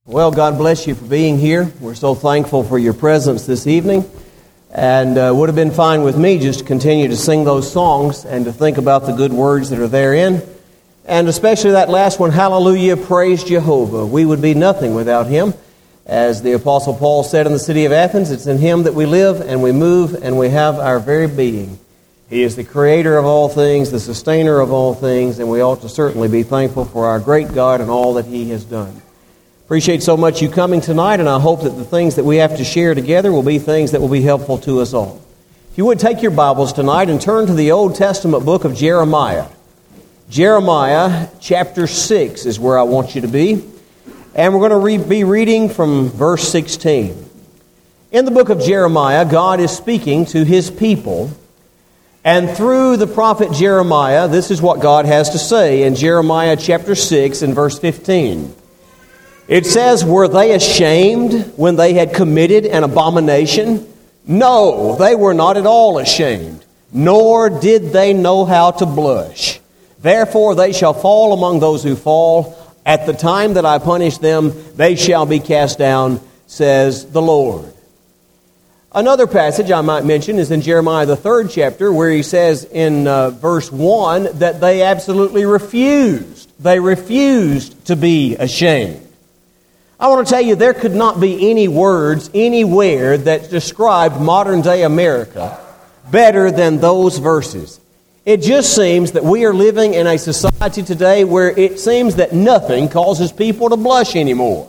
Well, God bless you for being here. We're so thankful for your presence this evening. And would have been fine with me just to continue to sing those songs and to think about the good words that are therein. And especially that last one, Hallelujah, Praise Jehovah. We would be nothing without Him. As the Apostle Paul said in the city of Athens, it's in Him that we live and we move and we have our very being. He is the creator of all things, the sustainer of all things, and we ought to certainly be thankful for our great God and all that He has done. Appreciate so much you coming tonight, and I hope that the things that we have to share together will be things that will be helpful to us all. If you would take your Bibles tonight and turn to the Old Testament book of Jeremiah. Jeremiah chapter 6 is where I want you to be. And we're going to be reading from verse 16. In the book of Jeremiah, God is speaking to His people. And through the prophet Jeremiah, this is what God has to say in Jeremiah chapter 6 and verse 15. It says, "Were they ashamed when they had committed an abomination? No, they were not at all ashamed, nor did they know how to blush. Therefore they shall fall among those who fall. At the time that I punish them, they shall be cast down, says the Lord." Another passage I might mention is in Jeremiah the 3rd chapter, where he says in verse 1 that they absolutely refused. They refused to be ashamed. I want to tell you, there could not be any words anywhere that described modern-day America better than those verses. It just seems that we are living in a society today where it seems that nothing causes people to blush anymore.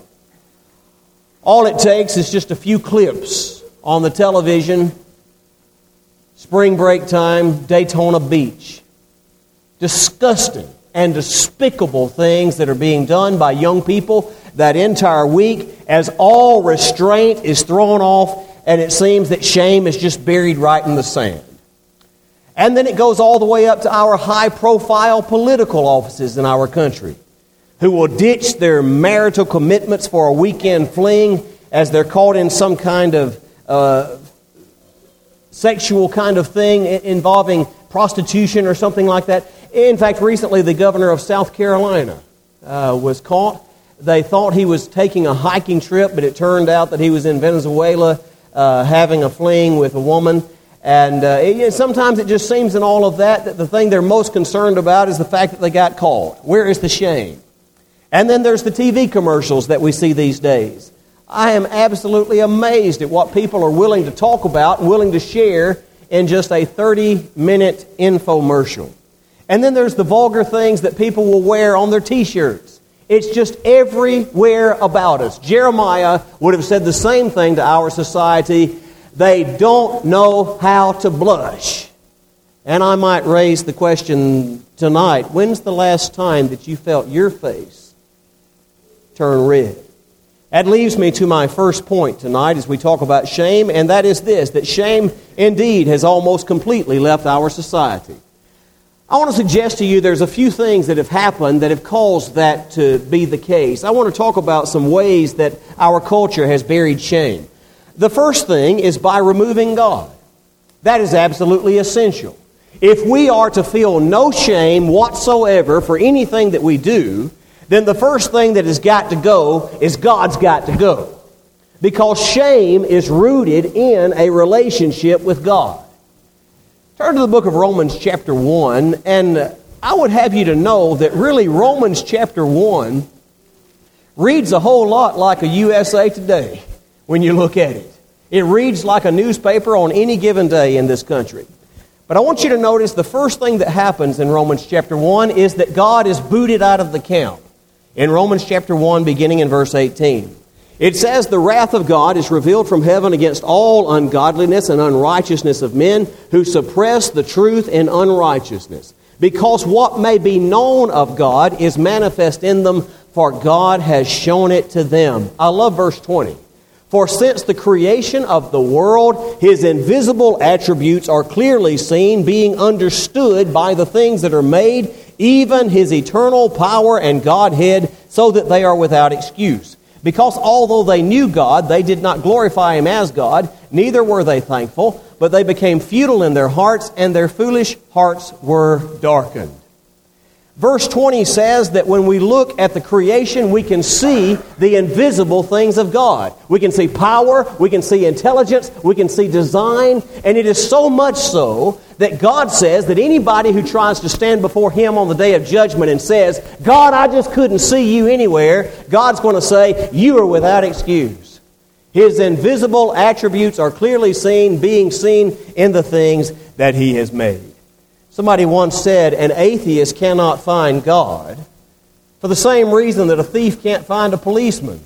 All it takes is just a few clips on the television, spring break time, Daytona Beach. Disgusting and despicable things that are being done by young people that entire week, as all restraint is thrown off, and it seems that shame is just buried right in the sand. And then it goes all the way up to our high-profile political offices in our country, who will ditch their marital commitments for a weekend fling as they're caught in some kind of sexual kind of thing involving prostitution or something like that. In fact, recently the governor of South Carolina was caught. They thought he was taking a hiking trip, but it turned out that he was in Venezuela having a fling with a woman. And sometimes it just seems in all of that the thing they're most concerned about is the fact that they got caught. Where is the shame? And then there's the TV commercials that we see these days. I am absolutely amazed at what people are willing to talk about and willing to share in just a 30-minute infomercial. And then there's the vulgar things that people will wear on their T-shirts. It's just everywhere about us. Jeremiah would have said the same thing to our society. They don't know how to blush. And I might raise the question tonight, when's the last time that you felt your face turn red? That leaves me to my first point tonight as we talk about shame, and that is this, that shame indeed has almost completely left our society. I want to suggest to you there's a few things that have happened that have caused that to be the case. I want to talk about some ways that our culture has buried shame. The first thing is by removing God. That is absolutely essential. If we are to feel no shame whatsoever for anything that we do, then the first thing that has got to go is God's got to go. Because shame is rooted in a relationship with God. Turn to the book of Romans chapter 1, and I would have you to know that really Romans chapter 1 reads a whole lot like a USA Today when you look at it. It reads like a newspaper on any given day in this country. But I want you to notice the first thing that happens in Romans chapter 1 is that God is booted out of the camp. In Romans chapter 1, beginning in verse 18. It says, "The wrath of God is revealed from heaven against all ungodliness and unrighteousness of men who suppress the truth in unrighteousness. Because what may be known of God is manifest in them, for God has shown it to them." I love verse 20. "For since the creation of the world, His invisible attributes are clearly seen, being understood by the things that are made, even His eternal power and Godhead, so that they are without excuse. Because although they knew God, they did not glorify Him as God, neither were they thankful, but they became futile in their hearts, and their foolish hearts were darkened." Verse 20 says that when we look at the creation, we can see the invisible things of God. We can see power, we can see intelligence, we can see design, and it is so much so that God says that anybody who tries to stand before Him on the day of judgment and says, God, I just couldn't see you anywhere, God's going to say, you are without excuse. His invisible attributes are clearly seen, being seen in the things that He has made. Somebody once said, an atheist cannot find God for the same reason that a thief can't find a policeman.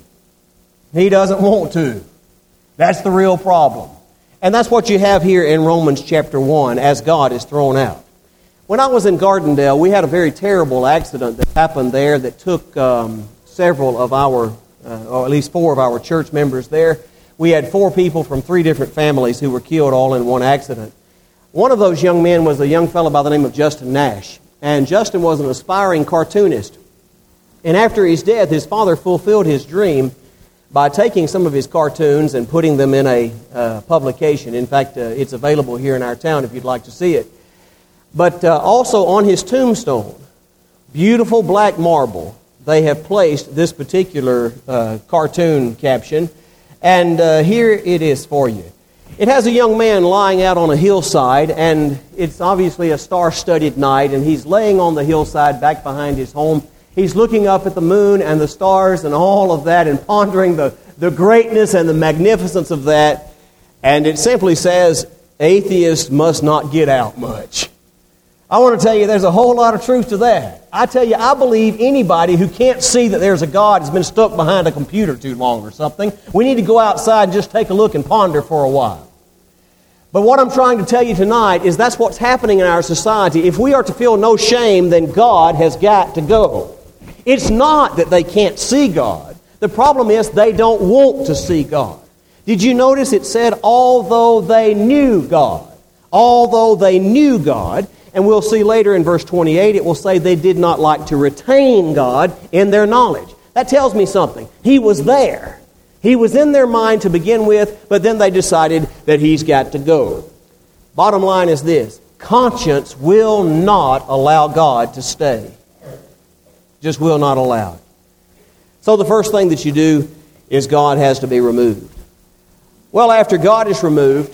He doesn't want to. That's the real problem. And that's what you have here in Romans chapter 1 as God is thrown out. When I was in Gardendale, we had a very terrible accident that happened there that took several of our, or at least 4 of our church members there. We had 4 people from 3 different families who were killed all in one accident. One of those young men was a young fellow by the name of Justin Nash. And Justin was an aspiring cartoonist. And after his death, his father fulfilled his dream by taking some of his cartoons and putting them in a publication. In fact, it's available here in our town if you'd like to see it. But also on his tombstone, beautiful black marble, they have placed this particular cartoon caption. And here it is for you. It has a young man lying out on a hillside, and it's obviously a star-studded night, and he's laying on the hillside back behind his home. He's looking up at the moon and the stars and all of that and pondering the greatness and the magnificence of that. And it simply says, atheists must not get out much. I want to tell you there's a whole lot of truth to that. I tell you, I believe anybody who can't see that there's a God has been stuck behind a computer too long or something. We need to go outside and just take a look and ponder for a while. But what I'm trying to tell you tonight is that's what's happening in our society. If we are to feel no shame, then God has got to go. It's not that they can't see God. The problem is they don't want to see God. Did you notice it said, although they knew God? Although they knew God. And we'll see later in verse 28, it will say they did not like to retain God in their knowledge. That tells me something. He was there. He was in their mind to begin with, but then they decided that He's got to go. Bottom line is this. Conscience will not allow God to stay. Just will not allow it. So the first thing that you do is God has to be removed. Well, after God is removed,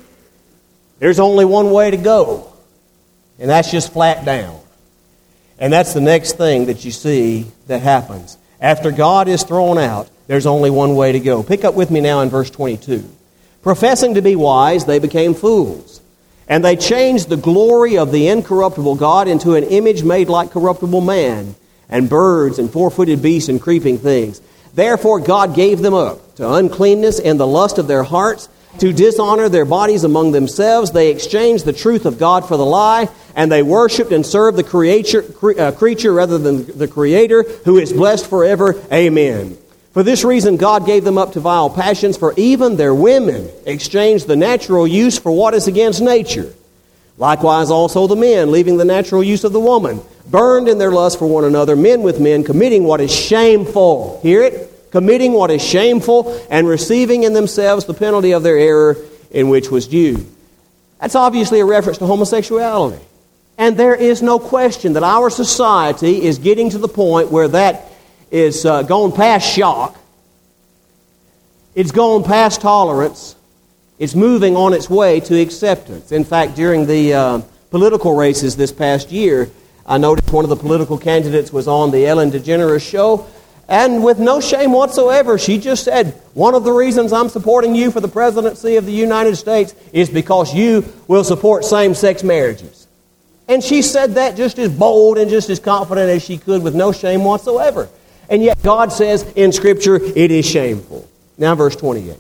there's only one way to go. And that's just flat down. And that's the next thing that you see that happens. After God is thrown out, there's only one way to go. Pick up with me now in verse 22. Professing to be wise, they became fools. And they changed the glory of the incorruptible God into an image made like corruptible man, and birds and 4-footed beasts and creeping things. Therefore God gave them up to uncleanness and the lust of their hearts, to dishonor their bodies among themselves. They exchanged the truth of God for the lie, and they worshipped and served the creature rather than the Creator, who is blessed forever. Amen. For this reason God gave them up to vile passions, for even their women exchanged the natural use for what is against nature. Likewise also the men, leaving the natural use of the woman, burned in their lust for one another, men with men, committing what is shameful. Hear it? Committing what is shameful, and receiving in themselves the penalty of their error in which was due. That's obviously a reference to homosexuality. And there is no question that our society is getting to the point where that is gone past shock. It's gone past tolerance. It's moving on its way to acceptance. In fact, during the political races this past year, I noticed one of the political candidates was on the Ellen DeGeneres show, and with no shame whatsoever, she just said, one of the reasons I'm supporting you for the presidency of the United States is because you will support same-sex marriages. And she said that just as bold and just as confident as she could with no shame whatsoever. And yet God says in Scripture it is shameful. Now verse 28.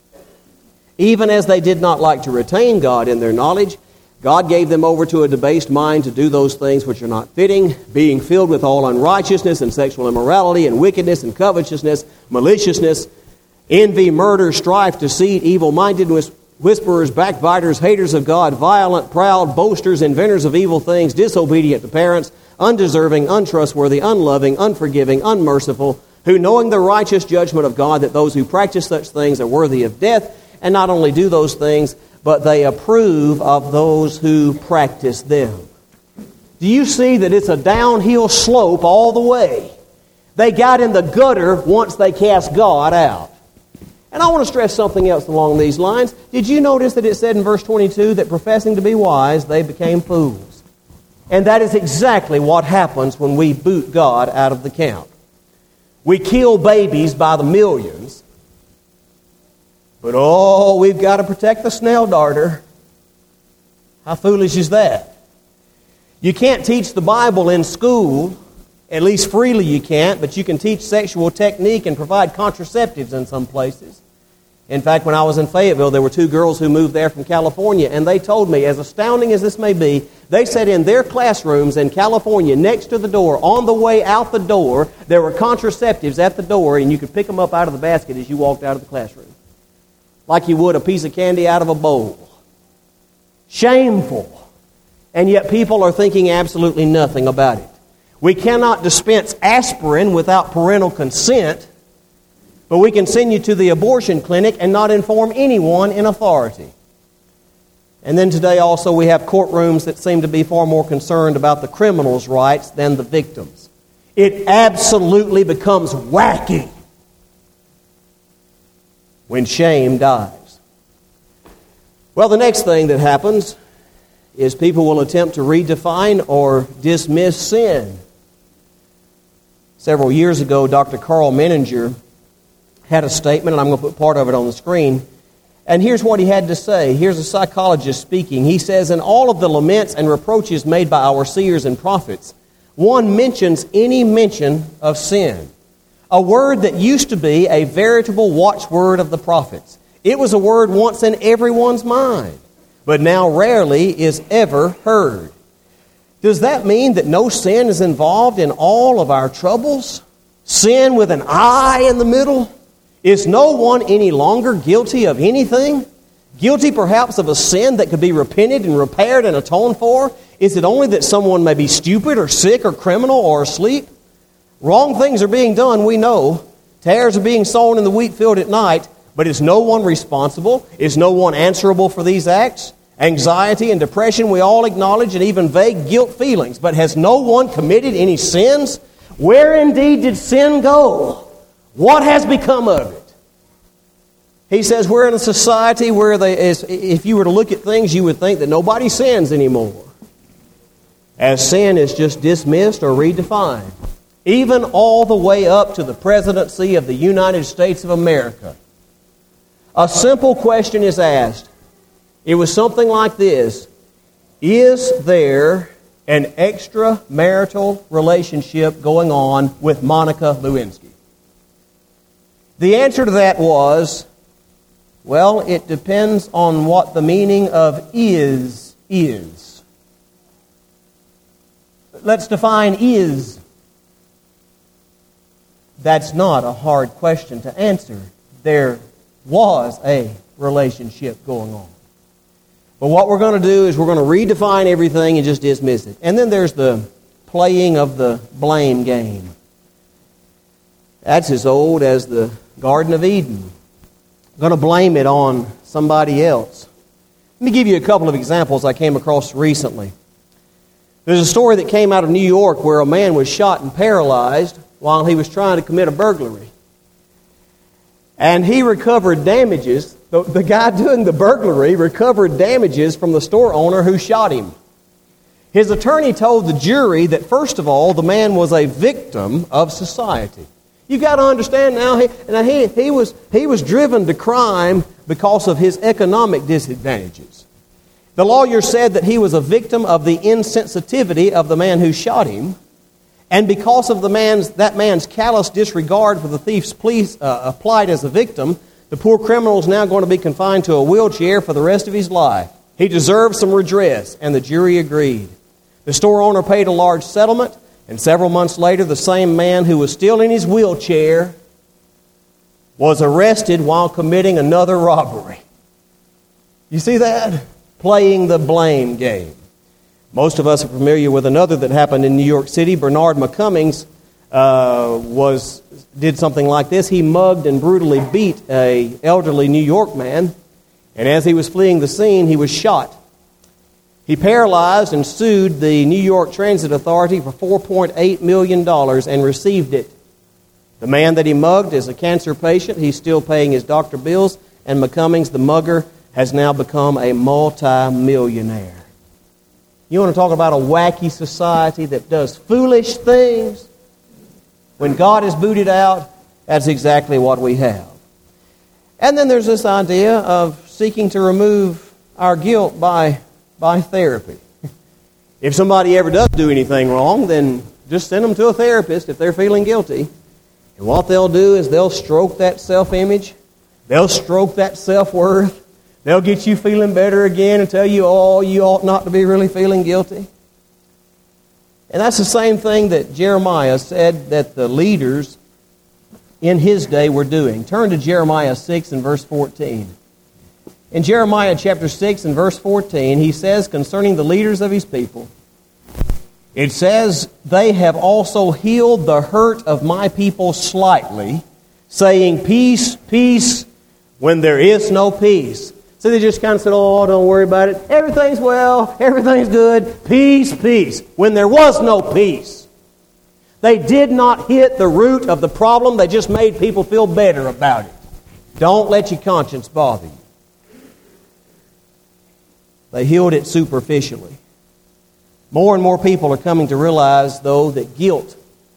Even as they did not like to retain God in their knowledge, God gave them over to a debased mind to do those things which are not fitting, being filled with all unrighteousness and sexual immorality and wickedness and covetousness, maliciousness, envy, murder, strife, deceit, evil-mindedness, whisperers, backbiters, haters of God, violent, proud, boasters, inventors of evil things, disobedient to parents, undeserving, untrustworthy, unloving, unforgiving, unmerciful, who knowing the righteous judgment of God that those who practice such things are worthy of death, and not only do those things, but they approve of those who practice them. Do you see that it's a downhill slope all the way? They got in the gutter once they cast God out. And I want to stress something else along these lines. Did you notice that it said in verse 22 that professing to be wise, they became fools? And that is exactly what happens when we boot God out of the camp. We kill babies by the millions. But we've got to protect the snail darter. How foolish is that? You can't teach the Bible in school. At least freely you can't, but you can teach sexual technique and provide contraceptives in some places. In fact, when I was in Fayetteville, there were two girls who moved there from California, and they told me, as astounding as this may be, they said in their classrooms in California, next to the door, on the way out the door, there were contraceptives at the door, and you could pick them up out of the basket as you walked out of the classroom. Like you would a piece of candy out of a bowl. Shameful. And yet people are thinking absolutely nothing about it. We cannot dispense aspirin without parental consent, but we can send you to the abortion clinic and not inform anyone in authority. And then today also we have courtrooms that seem to be far more concerned about the criminals' rights than the victims. It absolutely becomes wacky when shame dies. Well, the next thing that happens is people will attempt to redefine or dismiss sin. Several years ago, Dr. Carl Menninger had a statement, and I'm going to put part of it on the screen. And here's what he had to say. Here's a psychologist speaking. He says, in all of the laments and reproaches made by our seers and prophets, one mentions any mention of sin. A word that used to be a veritable watchword of the prophets. It was a word once in everyone's mind, but now rarely is ever heard. Does that mean that no sin is involved in all of our troubles? Sin with an I in the middle? Is no one any longer guilty of anything? Guilty perhaps of a sin that could be repented and repaired and atoned for? Is it only that someone may be stupid or sick or criminal or asleep? Wrong things are being done, we know. Tares are being sown in the wheat field at night, but is no one responsible? Is no one answerable for these acts? Anxiety and depression we all acknowledge, and even vague guilt feelings. But has no one committed any sins? Where indeed did sin go? What has become of it? He says we're in a society where if you were to look at things, you would think that nobody sins anymore. As sin is just dismissed or redefined. Even all the way up to the presidency of the United States of America. A simple question is asked. It was something like this. Is there an extramarital relationship going on with Monica Lewinsky? The answer to that was, well, it depends on what the meaning of is. Let's define is. That's not a hard question to answer. There was a relationship going on. But what we're going to do is we're going to redefine everything and just dismiss it. And then there's the playing of the blame game. That's as old as the Garden of Eden. I'm going to blame it on somebody else. Let me give you a couple of examples I came across recently. There's a story that came out of New York where a man was shot and paralyzed while he was trying to commit a burglary. And he recovered damages. The guy doing the burglary recovered damages from the store owner who shot him. His attorney told the jury that, first of all, the man was a victim of society. You've got to understand now, he was driven to crime because of his economic disadvantages. The lawyer said that he was a victim of the insensitivity of the man who shot him, and because of that man's callous disregard for the thief's plight as a victim, the poor criminal is now going to be confined to a wheelchair for the rest of his life. He deserves some redress, and the jury agreed. The store owner paid a large settlement, and several months later, the same man who was still in his wheelchair was arrested while committing another robbery. You see that? Playing the blame game. Most of us are familiar with another that happened in New York City. Bernard McCummings did something like this. He mugged and brutally beat an elderly New York man, and as he was fleeing the scene, he was shot. He paralyzed and sued the New York Transit Authority for $4.8 million and received it. The man that he mugged is a cancer patient. He's still paying his doctor bills, and McCummings, the mugger, has now become a multi-millionaire. You want to talk about a wacky society that does foolish things? When God is booted out, that's exactly what we have. And then there's this idea of seeking to remove our guilt by therapy. If somebody ever does do anything wrong, then just send them to a therapist if they're feeling guilty. And what they'll do is they'll stroke that self-image. They'll stroke that self-worth. They'll get you feeling better again and tell you, oh, you ought not to be really feeling guilty. And that's the same thing that Jeremiah said that the leaders in his day were doing. Turn to Jeremiah 6 and verse 14. In Jeremiah chapter 6 and verse 14, he says concerning the leaders of his people, it says, "They have also healed the hurt of my people slightly, saying, peace, peace, when there is no peace." So they just kind of said, oh, don't worry about it. Everything's well, everything's good. Peace, peace, when there was no peace. They did not hit the root of the problem. They just made people feel better about it. Don't let your conscience bother you. They healed it superficially. More and more people are coming to realize, though, that guilt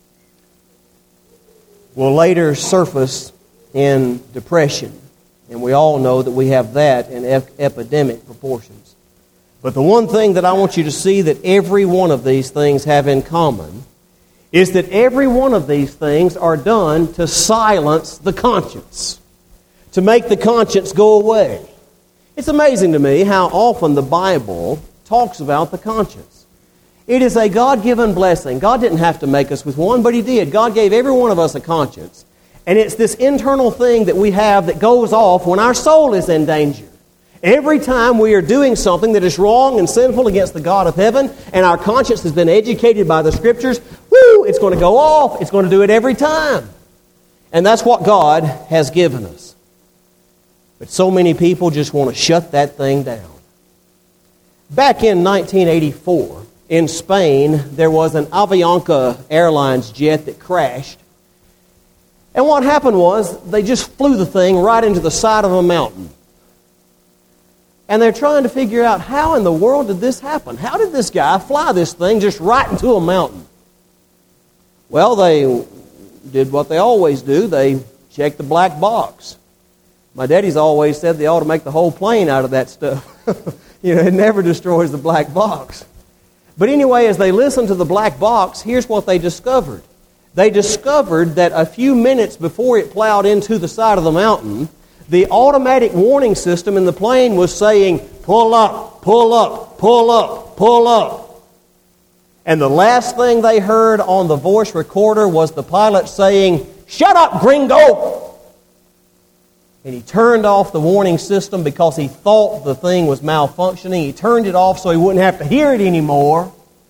will later surface in depression. And we all know that we have that in epidemic proportions. But the one thing that I want you to see that every one of these things have in common is that every one of these things are done to silence the conscience, to make the conscience go away. It's amazing to me how often the Bible talks about the conscience. It is a God-given blessing. God didn't have to make us with one, but He did. God gave every one of us a conscience. And it's this internal thing that we have that goes off when our soul is in danger. Every time we are doing something that is wrong and sinful against the God of heaven, and our conscience has been educated by the Scriptures, it's going to go off. It's going to do it every time. And that's what God has given us. But so many people just want to shut that thing down. Back in 1984, in Spain, there was an Avianca Airlines jet that crashed. And what happened was they just flew the thing right into the side of a mountain. And they're trying to figure out, how in the world did this happen? How did this guy fly this thing just right into a mountain? Well, they did what they always do. They checked the black box. My daddy's always said they ought to make the whole plane out of that stuff. It never destroys the black box. But anyway, as they listened to the black box, here's what they discovered. They discovered that a few minutes before it plowed into the side of the mountain, the automatic warning system in the plane was saying, pull up, pull up, pull up, pull up. And the last thing they heard on the voice recorder was the pilot saying, "Shut up, gringo!" And he turned off the warning system because he thought the thing was malfunctioning. He turned it off so he wouldn't have to hear it anymore.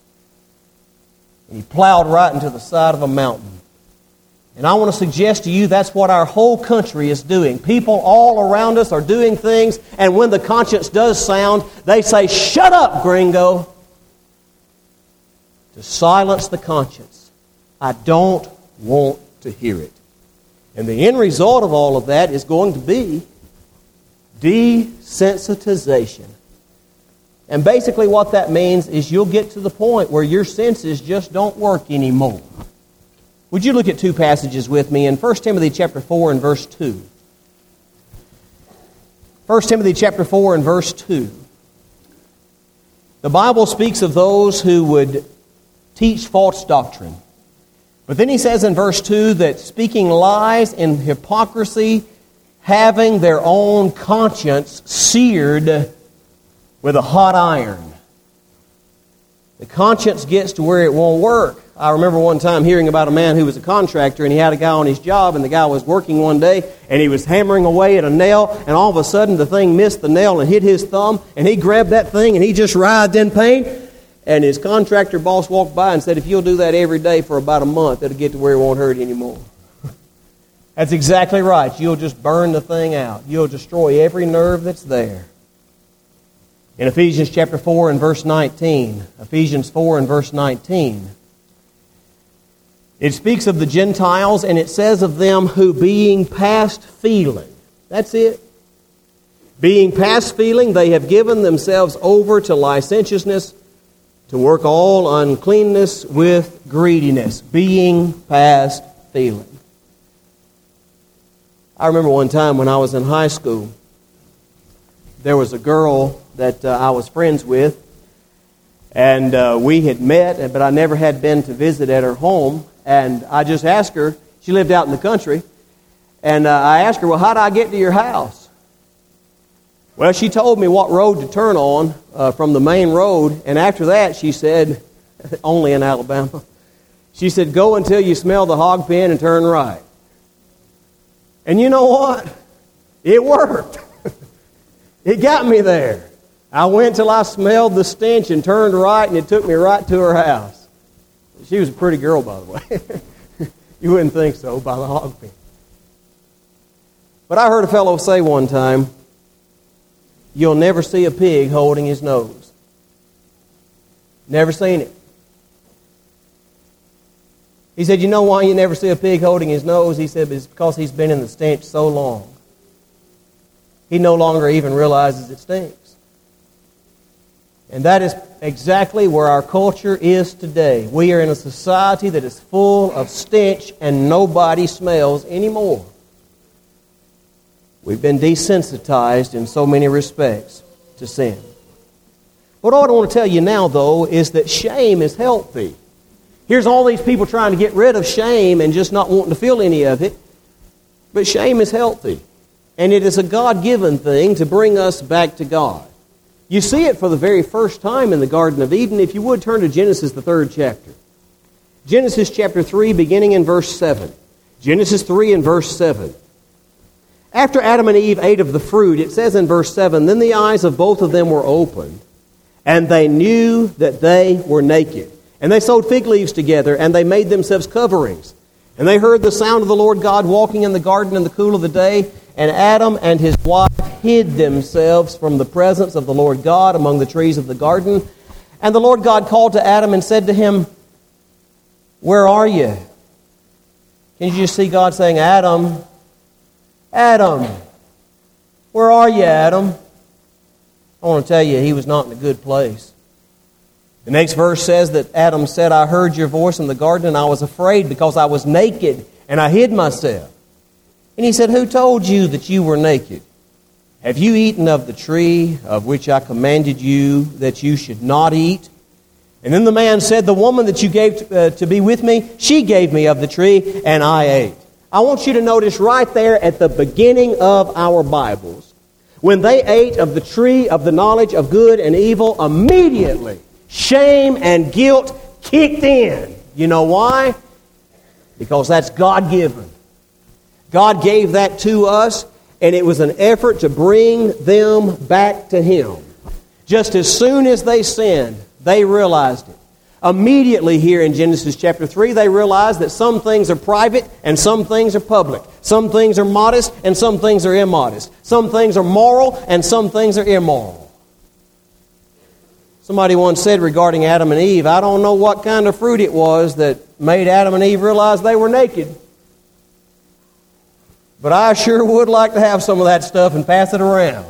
And he plowed right into the side of a mountain. And I want to suggest to you that's what our whole country is doing. People all around us are doing things, and when the conscience does sound, they say, "Shut up, gringo!" To silence the conscience. I don't want to hear it. And the end result of all of that is going to be desensitization. And basically what that means is you'll get to the point where your senses just don't work anymore. Would you look at two passages with me in 1 Timothy chapter 4 and verse 2. 1 Timothy chapter 4 and verse 2. The Bible speaks of those who would teach false doctrine. But then he says in verse 2 that speaking lies in hypocrisy, having their own conscience seared with a hot iron. The conscience gets to where it won't work. I remember one time hearing about a man who was a contractor, and he had a guy on his job, and the guy was working one day, and he was hammering away at a nail, and all of a sudden the thing missed the nail and hit his thumb, and he grabbed that thing, and he just writhed in pain. And his contractor boss walked by and said, "If you'll do that every day for about a month, it'll get to where it won't hurt anymore." That's exactly right. You'll just burn the thing out. You'll destroy every nerve that's there. In Ephesians chapter 4 and verse 19, Ephesians 4 and verse 19, it speaks of the Gentiles, and it says of them who being past feeling. That's it. Being past feeling, they have given themselves over to licentiousness, to work all uncleanness with greediness. Being past feeling. I remember one time when I was in high school, there was a girl that I was friends with, and we had met, but I never had been to visit at her home. And I just asked her, she lived out in the country, and I asked her, well, how do I get to your house? Well, she told me what road to turn on from the main road, and after that, she said, only in Alabama, she said, go until you smell the hog pen and turn right. And you know what? It worked. It got me there. I went till I smelled the stench and turned right, and it took me right to her house. She was a pretty girl, by the way. You wouldn't think so by the hog pen. But I heard a fellow say one time, you'll never see a pig holding his nose. Never seen it. He said, you know why you never see a pig holding his nose? He said, it's because he's been in the stench so long. He no longer even realizes it stinks. And that is exactly where our culture is today. We are in a society that is full of stench and nobody smells anymore. We've been desensitized in so many respects to sin. What I want to tell you now, though, is that shame is healthy. Here's all these people trying to get rid of shame and just not wanting to feel any of it. But shame is healthy. And it is a God-given thing to bring us back to God. You see it for the very first time in the Garden of Eden. If you would, turn to Genesis, the 3rd chapter. Genesis chapter 3, beginning in verse 7. Genesis 3 and verse 7. After Adam and Eve ate of the fruit, it says in verse 7, then the eyes of both of them were opened, and they knew that they were naked. And they sewed fig leaves together, and they made themselves coverings. And they heard the sound of the Lord God walking in the garden in the cool of the day, and Adam and his wife hid themselves from the presence of the Lord God among the trees of the garden. And the Lord God called to Adam and said to him, where are you? Can you just see God saying, Adam, Adam, where are you, Adam? I want to tell you, he was not in a good place. The next verse says that Adam said, I heard your voice in the garden, and I was afraid because I was naked, and I hid myself. And he said, who told you that you were naked? Have you eaten of the tree of which I commanded you that you should not eat? And then the man said, the woman that you gave to be with me, she gave me of the tree, and I ate. I want you to notice right there at the beginning of our Bibles, when they ate of the tree of the knowledge of good and evil, immediately shame and guilt kicked in. You know why? Because that's God-given. God gave that to us, and it was an effort to bring them back to Him. Just as soon as they sinned, they realized it. Immediately here in Genesis chapter 3, they realized that some things are private and some things are public. Some things are modest and some things are immodest. Some things are moral and some things are immoral. Somebody once said regarding Adam and Eve, I don't know what kind of fruit it was that made Adam and Eve realize they were naked. But I sure would like to have some of that stuff and pass it around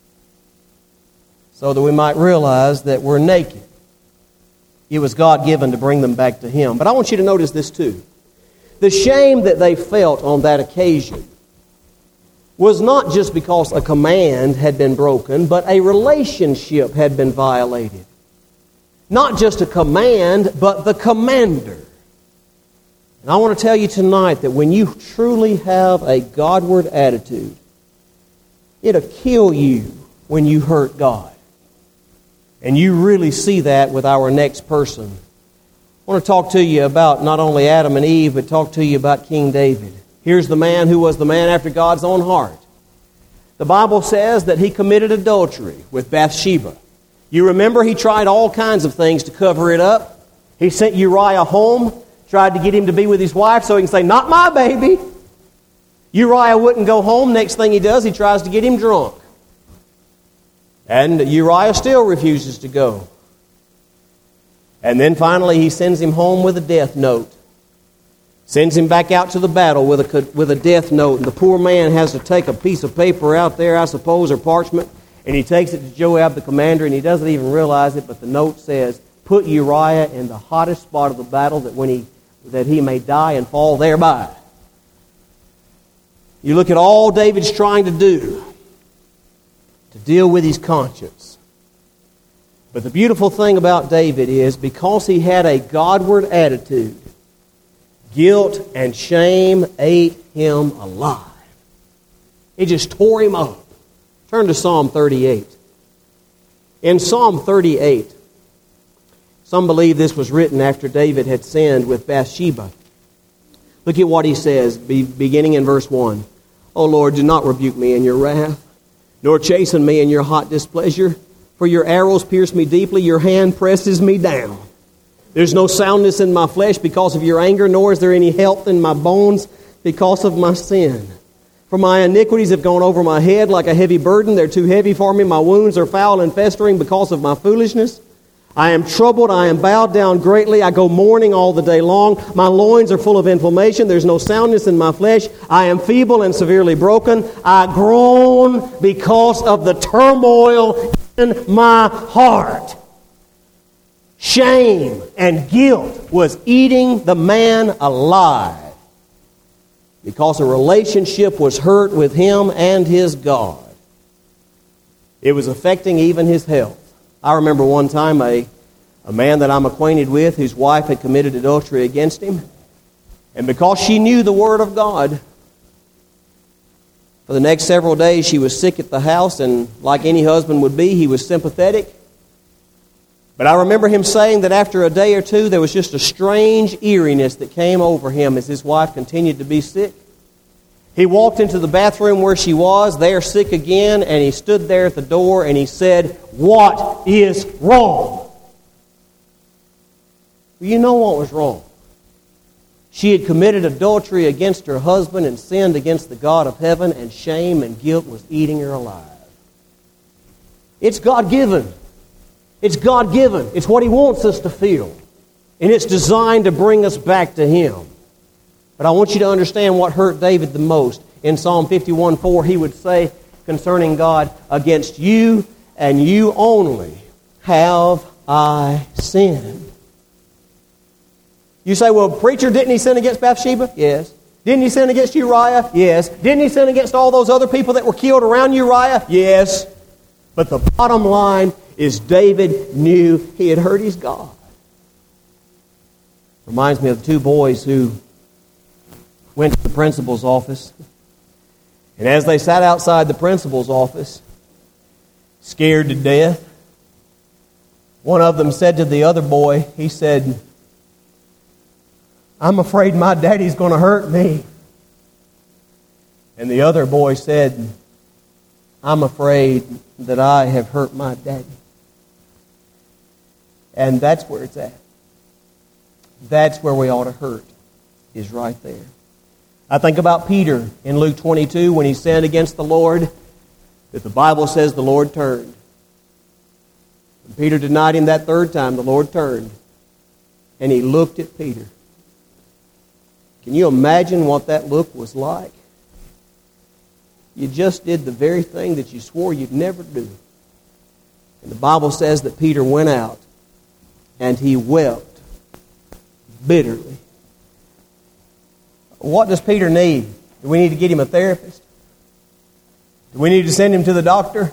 so that we might realize that we're naked. It was God-given to bring them back to Him. But I want you to notice this too. The shame that they felt on that occasion was not just because a command had been broken, but a relationship had been violated. Not just a command, but the commander. And I want to tell you tonight that when you truly have a Godward attitude, it'll kill you when you hurt God. And you really see that with our next person. I want to talk to you about not only Adam and Eve, but talk to you about King David. Here's the man who was the man after God's own heart. The Bible says that he committed adultery with Bathsheba. You remember he tried all kinds of things to cover it up. He sent Uriah home, tried to get him to be with his wife so he can say, not my baby. Uriah wouldn't go home. Next thing he does, he tries to get him drunk. And Uriah still refuses to go. And then finally he sends him home with a death note. Sends him back out to the battle with a death note. And the poor man has to take a piece of paper out there, I suppose, or parchment, and he takes it to Joab, the commander, and he doesn't even realize it, but the note says, put Uriah in the hottest spot of the battle that he may die and fall thereby. You look at all David's trying to do to deal with his conscience. But the beautiful thing about David is because he had a Godward attitude, guilt and shame ate him alive. It just tore him up. Turn to Psalm 38. In Psalm 38, some believe this was written after David had sinned with Bathsheba. Look at what he says, beginning in verse 1. O Lord, do not rebuke me in your wrath, nor chasten me in your hot displeasure. For your arrows pierce me deeply, your hand presses me down. There's no soundness in my flesh because of your anger, nor is there any health in my bones because of my sin. For my iniquities have gone over my head like a heavy burden. They're too heavy for me. My wounds are foul and festering because of my foolishness. I am troubled. I am bowed down greatly. I go mourning all the day long. My loins are full of inflammation. There's no soundness in my flesh. I am feeble and severely broken. I groan because of the turmoil in my heart. Shame and guilt was eating the man alive because a relationship was hurt with him and his God. It was affecting even his health. I remember one time a man that I'm acquainted with whose wife had committed adultery against him. And because she knew the Word of God, for the next several days she was sick at the house, and like any husband would be, he was sympathetic. But I remember him saying that after a day or two, there was just a strange eeriness that came over him as his wife continued to be sick. He walked into the bathroom where she was, there sick again, and he stood there at the door and he said, "What is wrong?" Well, you know what was wrong. She had committed adultery against her husband and sinned against the God of heaven, and shame and guilt was eating her alive. It's God-given. It's God-given. It's what He wants us to feel. And it's designed to bring us back to Him. But I want you to understand what hurt David the most. In Psalm 51:4, he would say concerning God, "Against you and you only have I sinned." You say, "Well, preacher, didn't he sin against Bathsheba?" Yes. Didn't he sin against Uriah? Yes. Didn't he sin against all those other people that were killed around Uriah? Yes. But the bottom line is David knew he had hurt his God. Reminds me of the two boys who went to the principal's office. And as they sat outside the principal's office, scared to death, one of them said to the other boy, he said, "I'm afraid my daddy's going to hurt me." And the other boy said, "I'm afraid that I have hurt my daddy." And that's where it's at. That's where we ought to hurt, is right there. I think about Peter in Luke 22 when he sinned against the Lord, that the Bible says the Lord turned. When Peter denied Him that third time, the Lord turned. And He looked at Peter. Can you imagine what that look was like? You just did the very thing that you swore you'd never do. And the Bible says that Peter went out and he wept bitterly. What does Peter need? Do we need to get him a therapist? Do we need to send him to the doctor?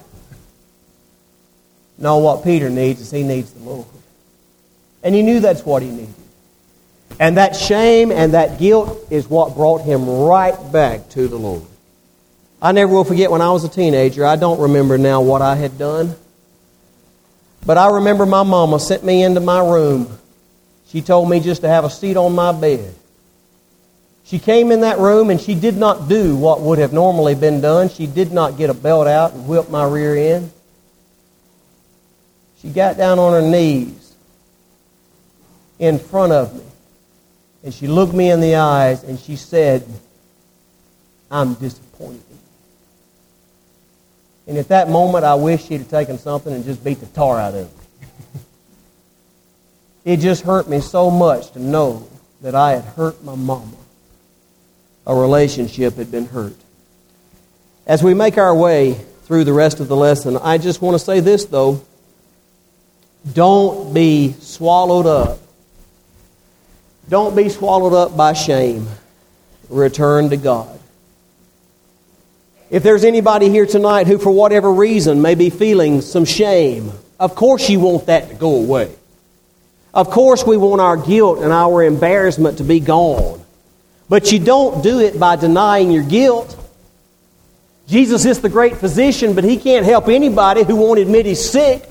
No, what Peter needs is he needs the Lord. And he knew that's what he needed. And that shame and that guilt is what brought him right back to the Lord. I never will forget when I was a teenager. I don't remember now what I had done. But I remember my mama sent me into my room. She told me just to have a seat on my bed. She came in that room and she did not do what would have normally been done. She did not get a belt out and whip my rear end. She got down on her knees in front of me. And she looked me in the eyes and she said, "I'm disappointed." And at that moment, I wish she'd have taken something and just beat the tar out of me. It just hurt me so much to know that I had hurt my mama. A relationship had been hurt. As we make our way through the rest of the lesson, I just want to say this, though. Don't be swallowed up. Don't be swallowed up by shame. Return to God. If there's anybody here tonight who, for whatever reason, may be feeling some shame, of course you want that to go away. Of course we want our guilt and our embarrassment to be gone. But you don't do it by denying your guilt. Jesus is the great physician, but He can't help anybody who won't admit he's sick.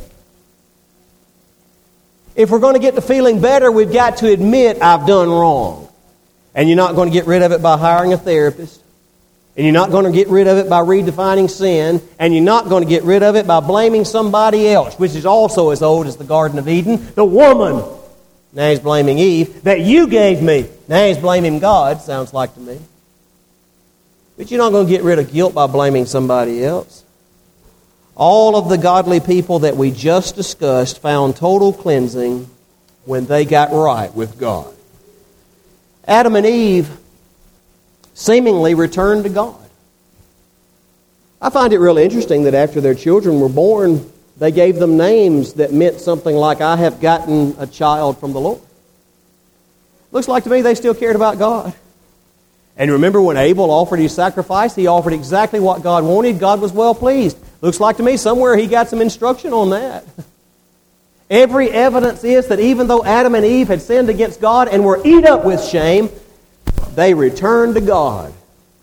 If we're going to get to feeling better, we've got to admit, I've done wrong. And you're not going to get rid of it by hiring a therapist. And you're not going to get rid of it by redefining sin. And you're not going to get rid of it by blaming somebody else, which is also as old as the Garden of Eden. The woman, now he's blaming Eve, that you gave me. Now he's blaming God, sounds like to me. But you're not going to get rid of guilt by blaming somebody else. All of the godly people that we just discussed found total cleansing when they got right with God. Adam and Eve seemingly returned to God. I find it really interesting that after their children were born, they gave them names that meant something like, I have gotten a child from the Lord. Looks like to me they still cared about God. And remember when Abel offered his sacrifice, he offered exactly what God wanted. God was well pleased. Looks like to me somewhere he got some instruction on that. Every evidence is that even though Adam and Eve had sinned against God and were eat up with shame, they returned to God.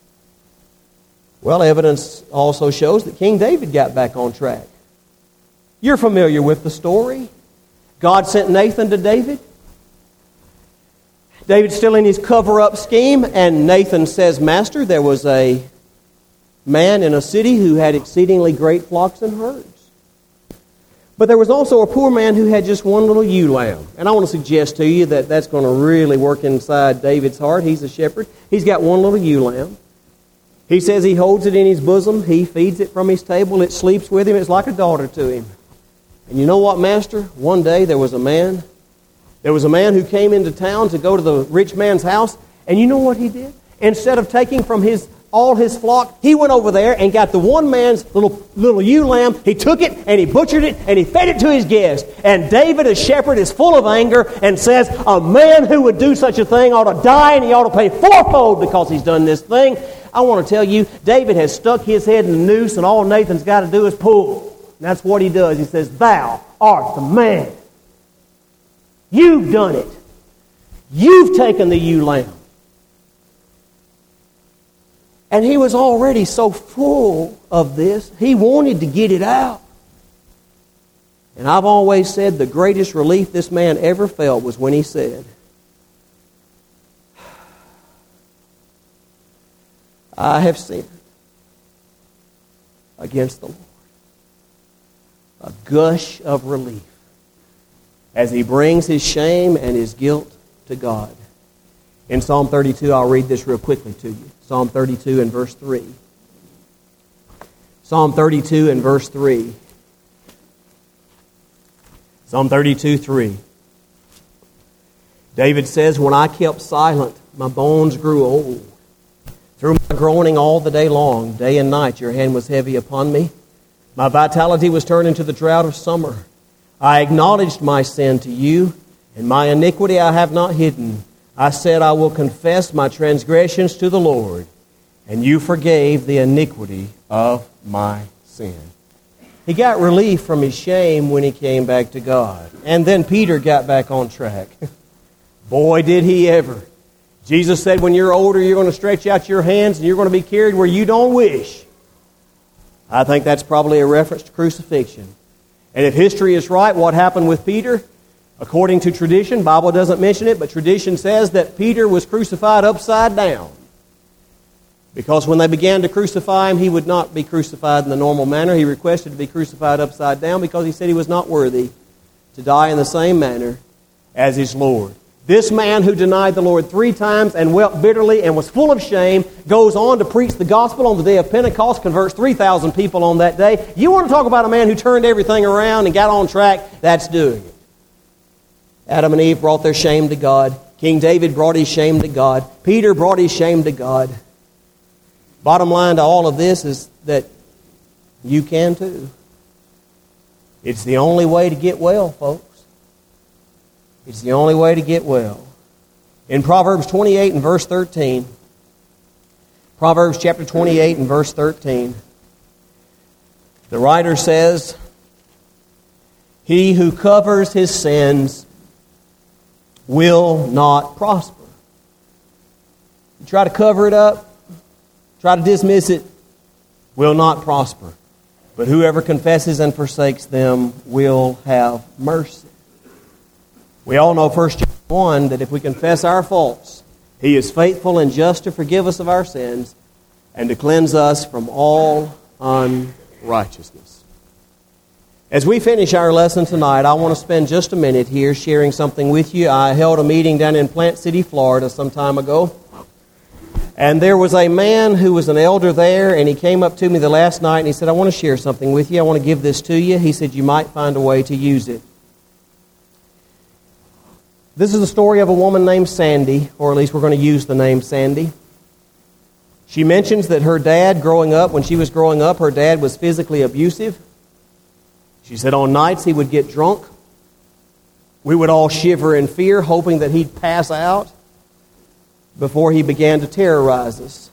Well, evidence also shows that King David got back on track. You're familiar with the story. God sent Nathan to David. David's still in his cover-up scheme, and Nathan says, Master, there was a man in a city who had exceedingly great flocks and herds. But there was also a poor man who had just one little ewe lamb. And I want to suggest to you that that's going to really work inside David's heart. He's a shepherd. He's got one little ewe lamb. He says he holds it in his bosom. He feeds it from his table. It sleeps with him. It's like a daughter to him. And you know what, Master? One day there was a man who came into town to go to the rich man's house. And you know what he did? Instead of taking from all his flock, he went over there and got the one man's little ewe lamb. He took it and he butchered it and he fed it to his guest. And David, as shepherd, is full of anger and says, a man who would do such a thing ought to die and he ought to pay fourfold because he's done this thing. I want to tell you, David has stuck his head in the noose and all Nathan's got to do is pull. And that's what he does. He says, thou art the man. You've done it. You've taken the ewe lamb. And he was already so full of this, he wanted to get it out. And I've always said the greatest relief this man ever felt was when he said, I have sinned against the Lord. A gush of relief as he brings his shame and his guilt to God. In Psalm 32, I'll read this real quickly to you. Psalm 32 and verse 3. Psalm 32 and verse 3. Psalm 32, 3. David says, when I kept silent, my bones grew old. Through my groaning all the day long, day and night, your hand was heavy upon me. My vitality was turned into the drought of summer. I acknowledged my sin to you, and my iniquity I have not hidden. I said, I will confess my transgressions to the Lord, and you forgave the iniquity of my sin. He got relief from his shame when he came back to God. And then Peter got back on track. Boy, did he ever. Jesus said, when you're older, you're going to stretch out your hands and you're going to be carried where you don't wish. I think that's probably a reference to crucifixion. And if history is right, what happened with Peter? According to tradition, Bible doesn't mention it, but tradition says that Peter was crucified upside down. Because when they began to crucify him, he would not be crucified in the normal manner. He requested to be crucified upside down because he said he was not worthy to die in the same manner as his Lord. This man who denied the Lord 3 times and wept bitterly and was full of shame goes on to preach the gospel on the day of Pentecost, converts 3,000 people on that day. You want to talk about a man who turned everything around and got on track? That's doing it. Adam and Eve brought their shame to God. King David brought his shame to God. Peter brought his shame to God. Bottom line to all of this is that you can too. It's the only way to get well, folks. It's the only way to get well. In Proverbs 28 and verse 13, Proverbs chapter 28 and verse 13, the writer says, "He who covers his sins will not prosper." You try to cover it up, try to dismiss it, will not prosper. But whoever confesses and forsakes them will have mercy. We all know 1 John 1 that if we confess our faults, He is faithful and just to forgive us of our sins and to cleanse us from all unrighteousness. As we finish our lesson tonight, I want to spend just a minute here sharing something with you. I held a meeting down in Plant City, Florida some time ago. And there was a man who was an elder there, and he came up to me the last night and he said, "I want to share something with you. I want to give this to you." He said, "You might find a way to use it." This is the story of a woman named Sandy, or at least we're going to use the name Sandy. She mentions that her dad, when she was growing up, her dad was physically abusive. She said on nights he would get drunk. We would all shiver in fear, hoping that he'd pass out before he began to terrorize us.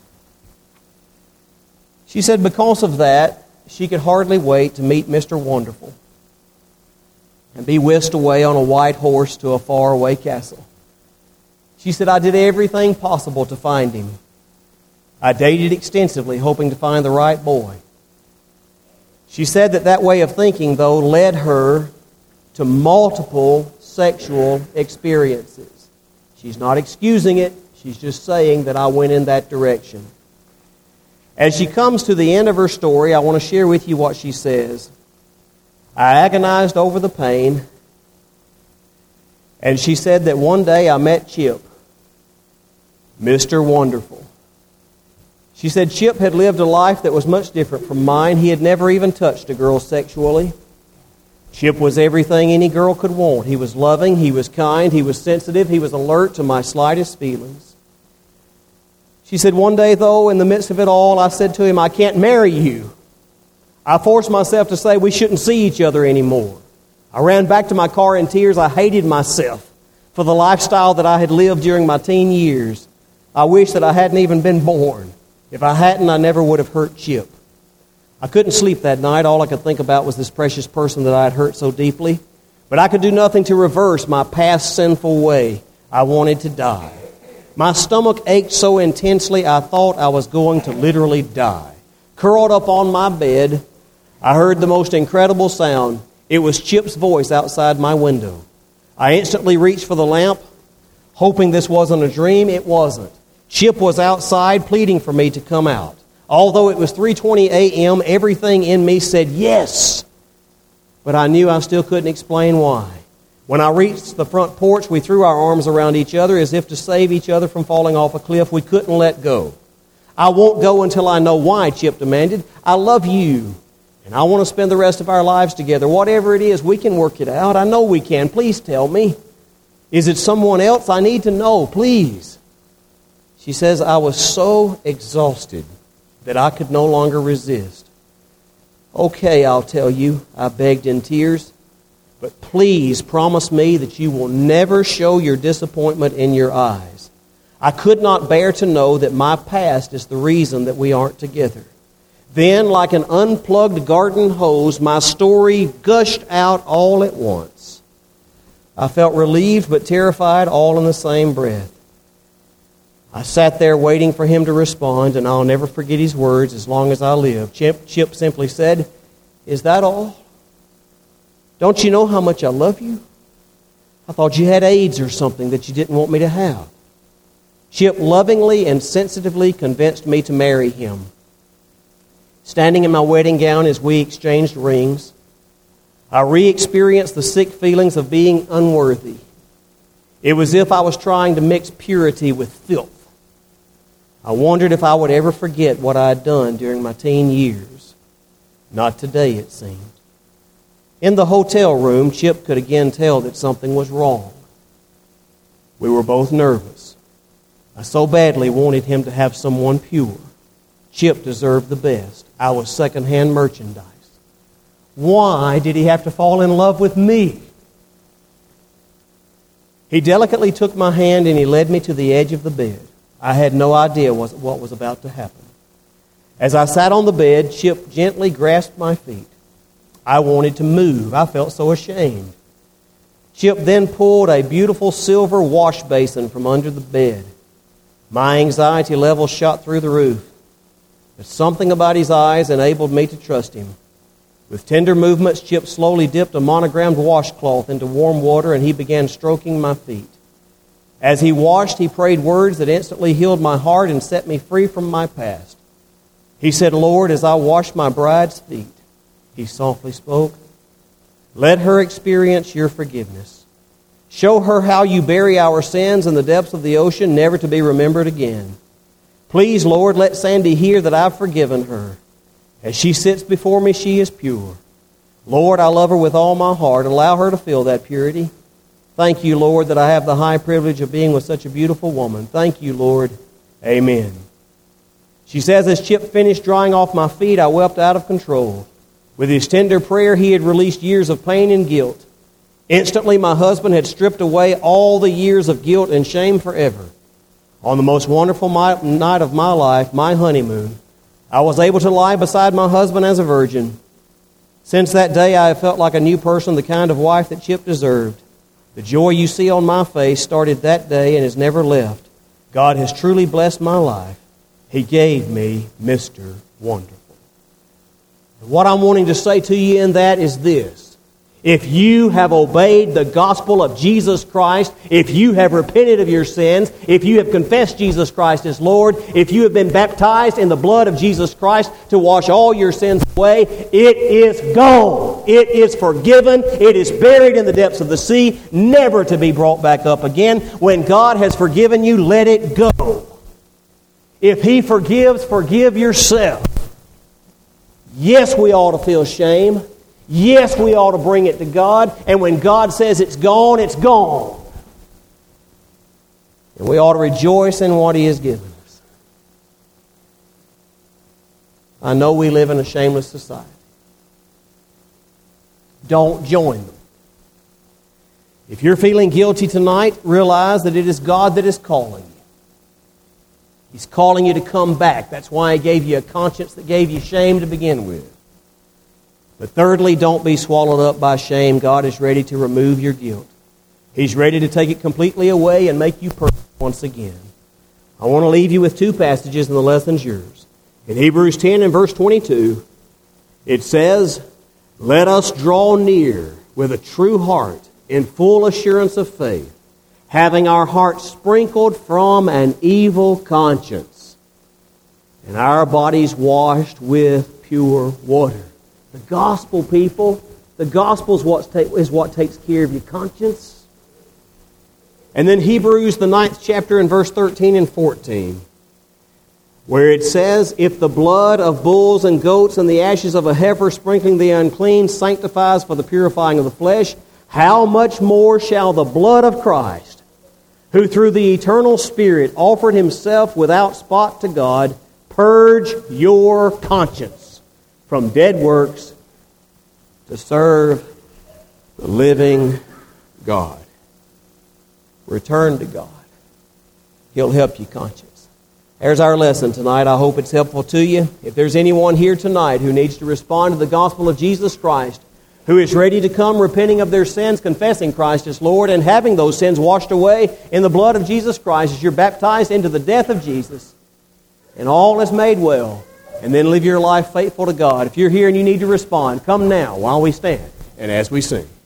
She said because of that, she could hardly wait to meet Mr. Wonderful and be whisked away on a white horse to a faraway castle. She said, "I did everything possible to find him. I dated extensively, hoping to find the right boy." She said that way of thinking, though, led her to multiple sexual experiences. She's not excusing it. She's just saying that I went in that direction. As she comes to the end of her story, I want to share with you what she says. "I agonized over the pain, and she said that one day I met Chip, Mr. Wonderful." She said Chip had lived a life that was much different from mine. He had never even touched a girl sexually. Chip was everything any girl could want. He was loving, he was kind, he was sensitive, he was alert to my slightest feelings. She said, "One day, though, in the midst of it all, I said to him, 'I can't marry you.' I forced myself to say we shouldn't see each other anymore. I ran back to my car in tears. I hated myself for the lifestyle that I had lived during my teen years. I wish that I hadn't even been born. If I hadn't, I never would have hurt Chip. I couldn't sleep that night. All I could think about was this precious person that I had hurt so deeply. But I could do nothing to reverse my past sinful way. I wanted to die. My stomach ached so intensely I thought I was going to literally die. Curled up on my bed, I heard the most incredible sound. It was Chip's voice outside my window. I instantly reached for the lamp, hoping this wasn't a dream. It wasn't. Chip was outside pleading for me to come out. Although it was 3:20 a.m., everything in me said yes. But I knew I still couldn't explain why. When I reached the front porch, we threw our arms around each other as if to save each other from falling off a cliff. We couldn't let go. "I won't go until I know why," Chip demanded. "I love you, and I want to spend the rest of our lives together. Whatever it is, we can work it out. I know we can. Please tell me. Is it someone else? I need to know, please." She says, "I was so exhausted that I could no longer resist. 'Okay, I'll tell you,' I begged in tears. 'But please promise me that you will never show your disappointment in your eyes. I could not bear to know that my past is the reason that we aren't together.' Then, like an unplugged garden hose, my story gushed out all at once. I felt relieved but terrified all in the same breath. I sat there waiting for him to respond, and I'll never forget his words as long as I live. Chip simply said, 'Is that all? Don't you know how much I love you? I thought you had AIDS or something that you didn't want me to have.' Chip lovingly and sensitively convinced me to marry him. Standing in my wedding gown as we exchanged rings, I re-experienced the sick feelings of being unworthy. It was as if I was trying to mix purity with filth. I wondered if I would ever forget what I had done during my teen years. Not today, it seemed. In the hotel room, Chip could again tell that something was wrong. We were both nervous. I so badly wanted him to have someone pure. Chip deserved the best. I was second-hand merchandise. Why did he have to fall in love with me? He delicately took my hand and he led me to the edge of the bed. I had no idea what was about to happen. As I sat on the bed, Chip gently grasped my feet. I wanted to move. I felt so ashamed. Chip then pulled a beautiful silver wash basin from under the bed. My anxiety level shot through the roof. But something about his eyes enabled me to trust him. With tender movements, Chip slowly dipped a monogrammed washcloth into warm water and he began stroking my feet. As he washed, he prayed words that instantly healed my heart and set me free from my past. He said, "Lord, as I wash my bride's feet," he softly spoke, "let her experience your forgiveness. Show her how you bury our sins in the depths of the ocean, never to be remembered again. Please, Lord, let Sandy hear that I've forgiven her. As she sits before me, she is pure. Lord, I love her with all my heart. Allow her to feel that purity. Thank you, Lord, that I have the high privilege of being with such a beautiful woman. Thank you, Lord. Amen." She says, as Chip finished drying off my feet, I wept out of control. With his tender prayer, he had released years of pain and guilt. Instantly, my husband had stripped away all the years of guilt and shame forever. On the most wonderful night of my life, my honeymoon, I was able to lie beside my husband as a virgin. Since that day, I have felt like a new person, the kind of wife that Chip deserved. The joy you see on my face started that day and has never left. God has truly blessed my life. He gave me Mr. Wonderful. What I'm wanting to say to you in that is this. If you have obeyed the gospel of Jesus Christ, if you have repented of your sins, if you have confessed Jesus Christ as Lord, if you have been baptized in the blood of Jesus Christ to wash all your sins away, it is gone. It is forgiven. It is buried in the depths of the sea, never to be brought back up again. When God has forgiven you, let it go. If He forgives, forgive yourself. Yes, we ought to feel shame. Yes, we ought to bring it to God. And when God says it's gone, it's gone. And we ought to rejoice in what He has given us. I know we live in a shameless society. Don't join them. If you're feeling guilty tonight, realize that it is God that is calling you. He's calling you to come back. That's why He gave you a conscience that gave you shame to begin with. But thirdly, don't be swallowed up by shame. God is ready to remove your guilt. He's ready to take it completely away and make you perfect once again. I want to leave you with two passages and the lesson's yours. In Hebrews 10 and verse 22, it says, "Let us draw near with a true heart in full assurance of faith, having our hearts sprinkled from an evil conscience, and our bodies washed with pure water." The gospel, people, the gospel is what takes care of your conscience. And then Hebrews, the 9th chapter, in verse 13 and 14, where it says, "If the blood of bulls and goats and the ashes of a heifer sprinkling the unclean sanctifies for the purifying of the flesh, how much more shall the blood of Christ, who through the eternal Spirit offered Himself without spot to God, purge your conscience from dead works to serve the living God." Return to God. He'll help you conscience. There's our lesson tonight. I hope it's helpful to you. If there's anyone here tonight who needs to respond to the gospel of Jesus Christ, who is ready to come repenting of their sins, confessing Christ as Lord, and having those sins washed away in the blood of Jesus Christ as you're baptized into the death of Jesus, and all is made well, and then live your life faithful to God. If you're here and you need to respond, come now while we stand and as we sing.